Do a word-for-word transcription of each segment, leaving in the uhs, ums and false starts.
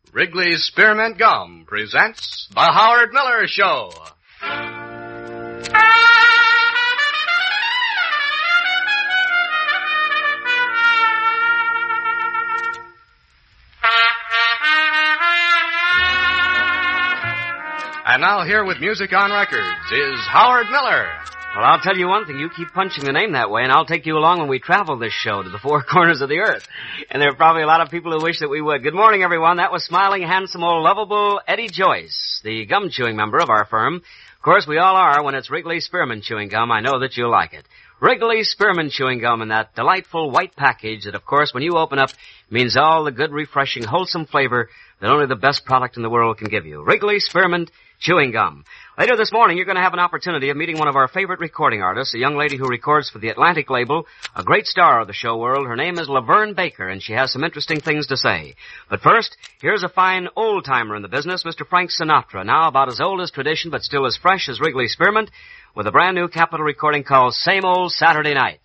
Wrigley's Spearmint Gum presents The Howard Miller Show. And now here with music on records is Howard Miller. Well, I'll tell you one thing. You keep punching the name that way, and I'll take you along when we travel this show to the four corners of the earth. And there are probably a lot of people who wish that we would. Good morning, everyone. That was smiling, handsome, old, lovable Eddie Joyce, the gum-chewing member of our firm. Of course, we all are when it's Wrigley Spearmint Chewing Gum. I know that you'll like it. Wrigley Spearmint Chewing Gum in that delightful white package that, of course, when you open up, means all the good, refreshing, wholesome flavor that only the best product in the world can give you. Wrigley Spearmint Chewing Gum. Later this morning, you're going to have an opportunity of meeting one of our favorite recording artists, a young lady who records for the Atlantic label, a great star of the show world. Her name is Laverne Baker, and she has some interesting things to say. But first, here's a fine old-timer in the business, Mister Frank Sinatra, now about as old as tradition but still as fresh as Wrigley Spearmint, with a brand-new Capitol recording called Same Old Saturday Night.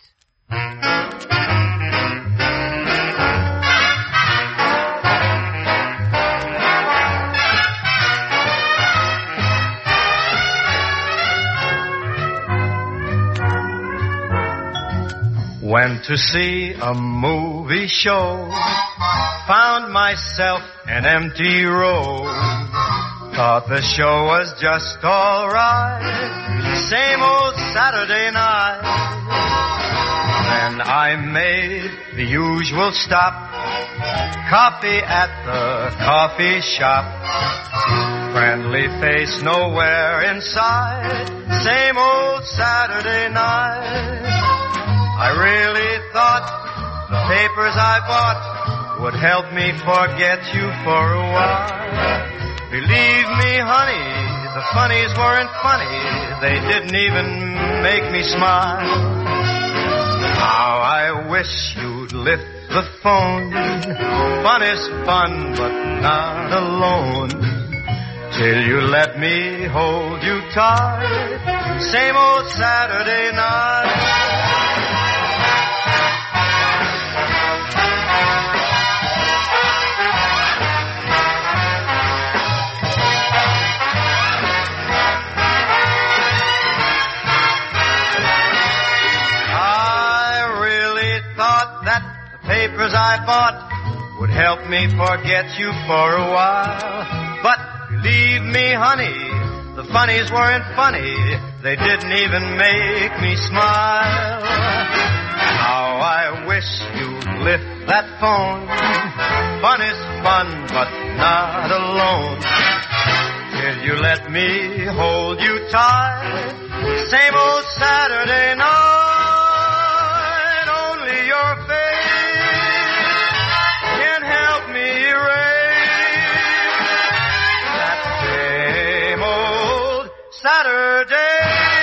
Went to see a movie show, found myself an empty row, thought the show was just alright, same old Saturday night. Then I made the usual stop, coffee at the coffee shop, friendly face nowhere inside, same old Saturday night. I really thought the papers I bought would help me forget you for a while. Believe me, honey, the funnies weren't funny. They didn't even make me smile. Now I wish you'd lift the phone. Fun is fun, but not alone. Till you let me hold you tight. Same old Saturday night. Papers I bought would help me forget you for a while. But believe me, honey, the funnies weren't funny. They didn't even make me smile. Now I wish you'd lift that phone. Fun is fun, but not alone. Till you let me hold you tight. Same old Saturday night. Only your face Saturday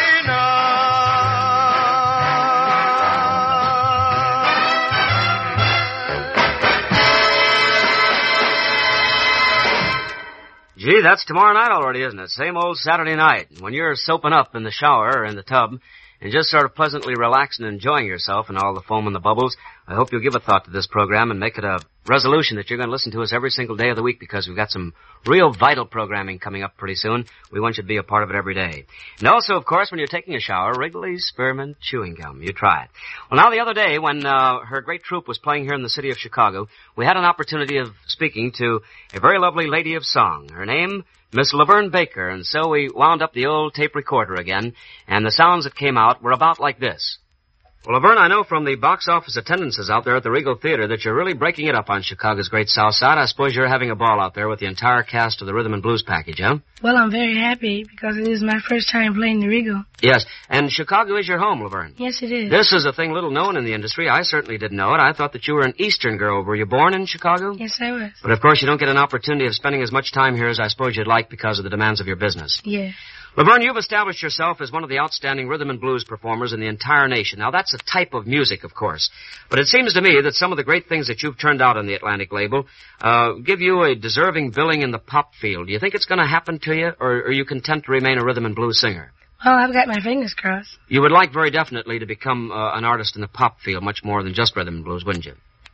night. Gee, that's tomorrow night already, isn't it? Same old Saturday night. When you're soaping up in the shower or in the tub and just sort of pleasantly relaxing and enjoying yourself and all the foam and the bubbles, I hope you'll give a thought to this program and make it a resolution that you're going to listen to us every single day of the week, because we've got some real vital programming coming up pretty soon. We want you to be a part of it every day. And also, of course, when you're taking a shower, Wrigley's Spearmint Chewing Gum. You try it. Well, now the other day when uh, her great troupe was playing here in the city of Chicago, we had an opportunity of speaking to a very lovely lady of song. Her name, Miss Laverne Baker, and so we wound up the old tape recorder again, and the sounds that came out were about like this. Well, Laverne, I know from the box office attendances out there at the Regal Theater that you're really breaking it up on Chicago's Great South Side. I suppose you're having a ball out there with the entire cast of the Rhythm and Blues package, huh? Well, I'm very happy because it is my first time playing the Regal. Yes, and Chicago is your home, Laverne. Yes, it is. This is a thing little known in the industry. I certainly didn't know it. I thought that you were an Eastern girl. Were you born in Chicago? Yes, I was. But, of course, you don't get an opportunity of spending as much time here as I suppose you'd like because of the demands of your business. Yes. Laverne, you've established yourself as one of the outstanding rhythm and blues performers in the entire nation. Now, that's a type of music, of course. But it seems to me that some of the great things that you've turned out on the Atlantic label uh, give you a deserving billing in the pop field. Do you think it's going to happen to you, or are you content to remain a rhythm and blues singer? Well, I've got my fingers crossed. You would like very definitely to become uh, an artist in the pop field much more than just rhythm and blues, wouldn't you?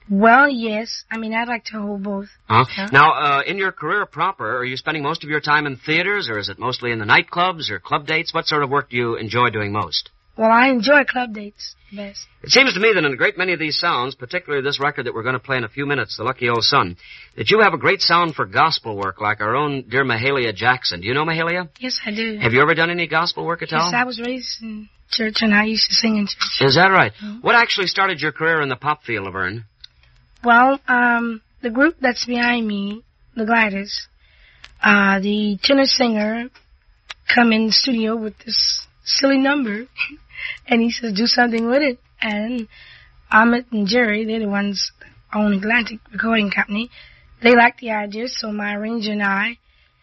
Well, yes. I mean, I'd like to hold both. Huh? Yeah. Now, uh, in your career proper, are you spending most of your time in theaters, or is it mostly in the nightclubs or club dates? What sort of work do you enjoy doing most? Well, I enjoy club dates best. It seems to me that in a great many of these sounds, particularly this record that we're going to play in a few minutes, The Lucky Old Son, that you have a great sound for gospel work, like our own dear Mahalia Jackson. Do you know Mahalia? Yes, I do. Have you ever done any gospel work at yes, all? I was raised in church, and I used to sing in church. Is that right? Mm-hmm. What actually started your career in the pop field, Laverne? Well, um, the group that's behind me, the Gliders, uh, the tenor singer come in the studio with this silly number, and he says, do something with it. And Ahmet and Jerry, they're the ones that own Atlantic Recording Company. They liked the idea, so my arranger and I,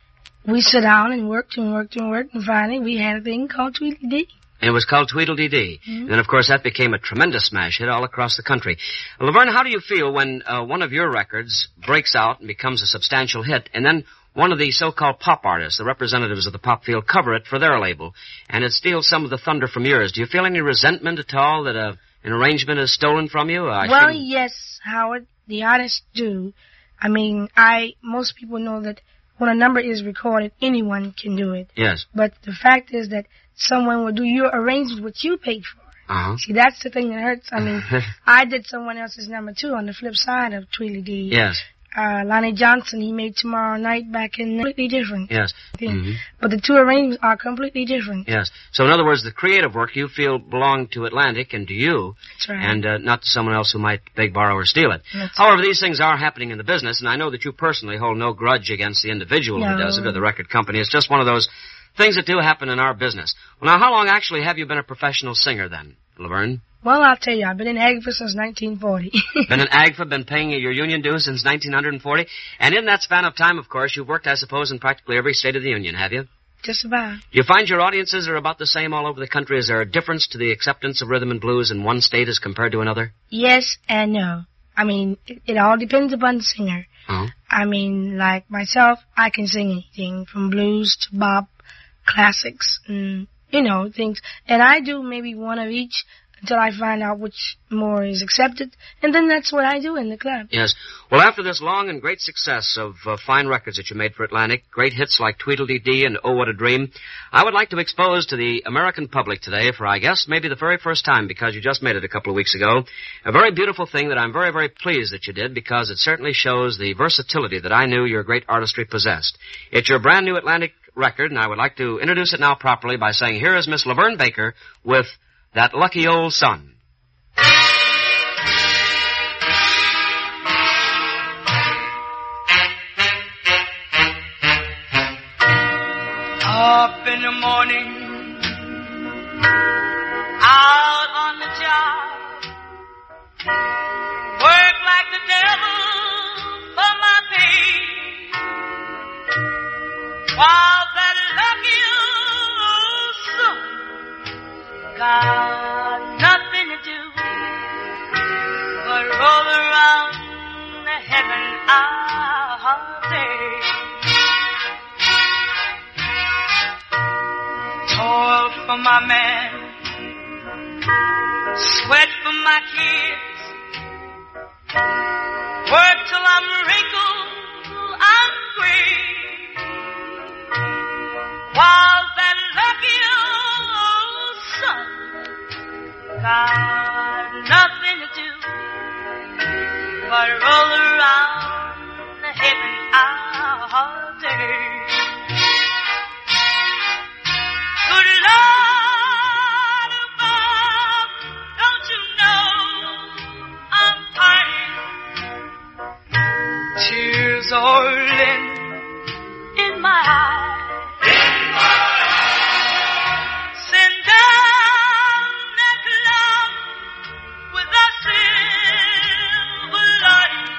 we sat down and worked and worked and worked, and finally we had a thing called Tweedledee. And it was called Tweedledee. Mm-hmm. And, of course, that became a tremendous smash hit all across the country. Laverne, how do you feel when uh, one of your records breaks out and becomes a substantial hit, and then one of the so-called pop artists, the representatives of the pop field, cover it for their label, and it steals some of the thunder from yours? Do you feel any resentment at all that a, an arrangement is stolen from you? I well, shouldn't... yes, Howard, the artists do. I mean, I most people know that when a number is recorded, anyone can do it. Yes. But the fact is that someone will do your arrangement what you paid for. Uh-huh. See, that's the thing that hurts. I mean, I did someone else's number, too, on the flip side of Tweedledee. Yes. Uh, Lonnie Johnson, he made Tomorrow Night back in completely different. Yes. Mm-hmm. But the two arrangements are completely different. Yes. So, in other words, the creative work you feel belonged to Atlantic and to you. That's right. And uh, not to someone else who might beg, borrow, or steal it. That's However, these things are happening in the business, and I know that you personally hold no grudge against the individual no. who does it or the record company. It's just one of those things that do happen in our business. Well, now, how long actually have you been a professional singer, then, Laverne? Well, I'll tell you, I've been in Agfa since nineteen forty. Been in Agfa, been paying your union dues since nineteen forty? And in that span of time, of course, you've worked, I suppose, in practically every state of the Union, have you? Just about. Do you find your audiences are about the same all over the country? Is there a difference to the acceptance of rhythm and blues in one state as compared to another? Yes and no. I mean, it, it all depends upon the singer. Uh-huh. I mean, like myself, I can sing anything from blues to bop, classics, and, you know, things. And I do maybe one of each until I find out which more is accepted, and then that's what I do in the club. Yes. Well, after this long and great success of uh, fine records that you made for Atlantic, great hits like Tweedledee and Oh, What a Dream, I would like to expose to the American public today, for I guess maybe the very first time, because you just made it a couple of weeks ago, a very beautiful thing that I'm very, very pleased that you did, because it certainly shows the versatility that I knew your great artistry possessed. It's your brand new Atlantic record, and I would like to introduce it now properly by saying here is Miss Laverne Baker with That Lucky Old Son. Up in the morning, out on the job, work like the devil for my pay, while that lucky old son got nothing to do but roll around the heaven all day. Toil for my man, sweat for my kids, work till I'm wrinkled and gray, while that lucky old son got nothing to do but roll around the heaven all day. Good Lord above, don't you know I'm pining? Tears rolling in my eyes. In my eyes. Send down that cloud with a silver lining.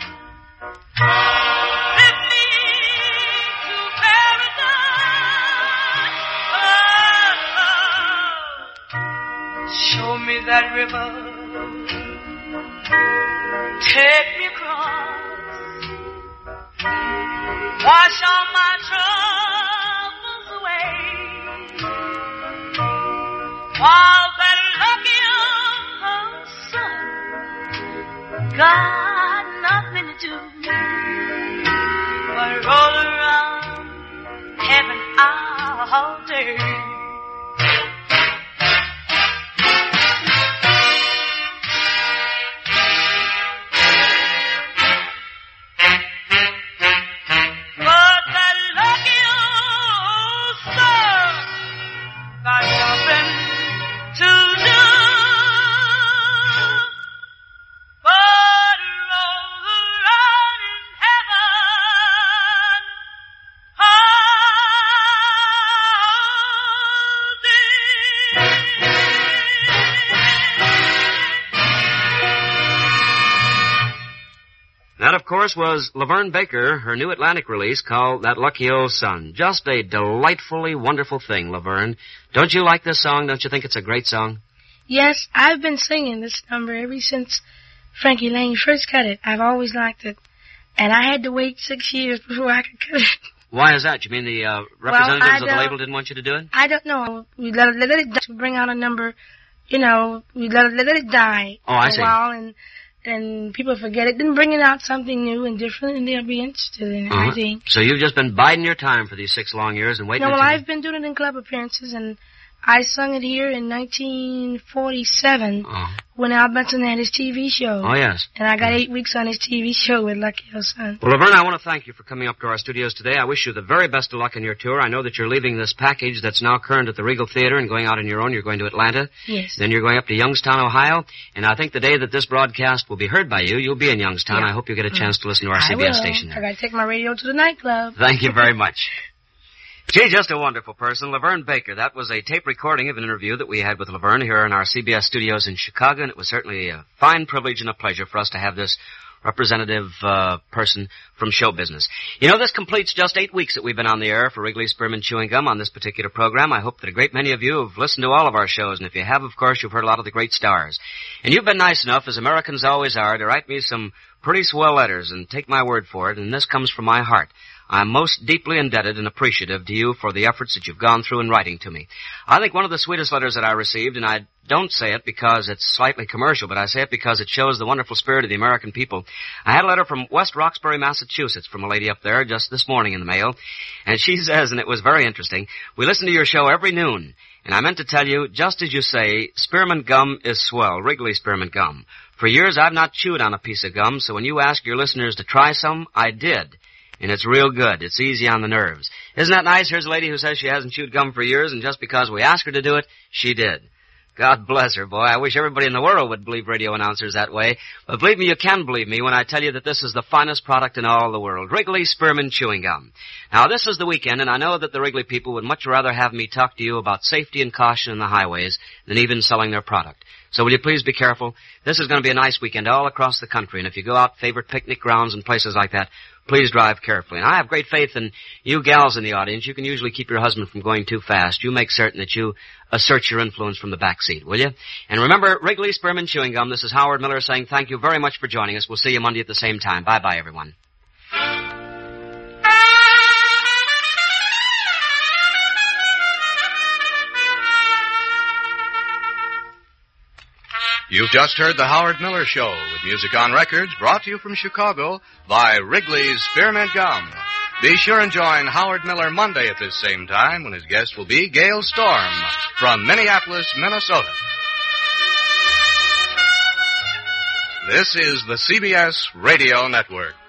Lift me to paradise. Show me that river, take me across, wash all my troubles away, while that lucky old sun, God all day. But that lucky old son got nothing to do but roll around in heaven all day. That, of course, was Laverne Baker, her new Atlantic release called That Lucky Old Son. Just a delightfully wonderful thing, Laverne. Don't you like this song? Don't you think it's a great song? Yes, I've been singing this number ever since Frankie Lane first cut it. I've always liked it. And I had to wait six years before I could cut it. Why is that? You mean the uh, representatives I of the don't- label didn't want you to do it? I don't know. We let it, let it die to bring out a number, you know, we let it, let it die Oh, I for see. a while and and people forget it. Then bringing out something new and different and they'll be interested in it, Uh-huh. I think. So you've just been biding your time for these six long years and waiting No, well, until... I've been doing it in club appearances and I sung it here in nineteen forty-seven Oh. when Al Benson had his T V show. Oh, yes. And I got eight weeks on his T V show with Lucky Old Son. Well, Laverne, I want to thank you for coming up to our studios today. I wish you the very best of luck in your tour. I know that you're leaving this package that's now current at the Regal Theater and going out on your own. You're going to Atlanta. Yes. Then you're going up to Youngstown, Ohio. And I think the day that this broadcast will be heard by you, you'll be in Youngstown. Yeah. I hope you get a chance to listen to our I C B S will. station I there. got to take my radio to the nightclub. Thank you very much. Gee, just a wonderful person, Laverne Baker. That was a tape recording of an interview that we had with Laverne here in our C B S studios in Chicago, and it was certainly a fine privilege and a pleasure for us to have this representative uh, person from show business. You know, this completes just eight weeks that we've been on the air for Wrigley Spearmint Chewing Gum on this particular program. I hope that a great many of you have listened to all of our shows, and if you have, of course, you've heard a lot of the great stars. And you've been nice enough, as Americans always are, to write me some pretty swell letters, and take my word for it, and this comes from my heart. I'm most deeply indebted and appreciative to you for the efforts that you've gone through in writing to me. I think one of the sweetest letters that I received, and I don't say it because it's slightly commercial, but I say it because it shows the wonderful spirit of the American people. I had a letter from West Roxbury, Massachusetts, from a lady up there just this morning in the mail, and she says, and it was very interesting, we listen to your show every noon, and I meant to tell you, just as you say, spearmint gum is swell, Wrigley spearmint gum. For years I've not chewed on a piece of gum, so when you ask your listeners to try some, I did. And it's real good. It's easy on the nerves. Isn't that nice? Here's a lady who says she hasn't chewed gum for years, and just because we asked her to do it, she did. God bless her, boy. I wish everybody in the world would believe radio announcers that way. But believe me, you can believe me when I tell you that this is the finest product in all the world, Wrigley Spearmint Chewing Gum. Now, this is the weekend, and I know that the Wrigley people would much rather have me talk to you about safety and caution in the highways than even selling their product. So will you please be careful? This is going to be a nice weekend all across the country, and if you go out favorite picnic grounds and places like that, please drive carefully. And I have great faith in you gals in the audience. You can usually keep your husband from going too fast. You make certain that you assert your influence from the back seat, will you? And remember, Wrigley Spearmint Chewing Gum, this is Howard Miller saying thank you very much for joining us. We'll see you Monday at the same time. Bye-bye, everyone. You've just heard The Howard Miller Show with music on records brought to you from Chicago by Wrigley's Spearmint Gum. Be sure and join Howard Miller Monday at this same time when his guest will be Gail Storm from Minneapolis, Minnesota. This is the C B S Radio Network.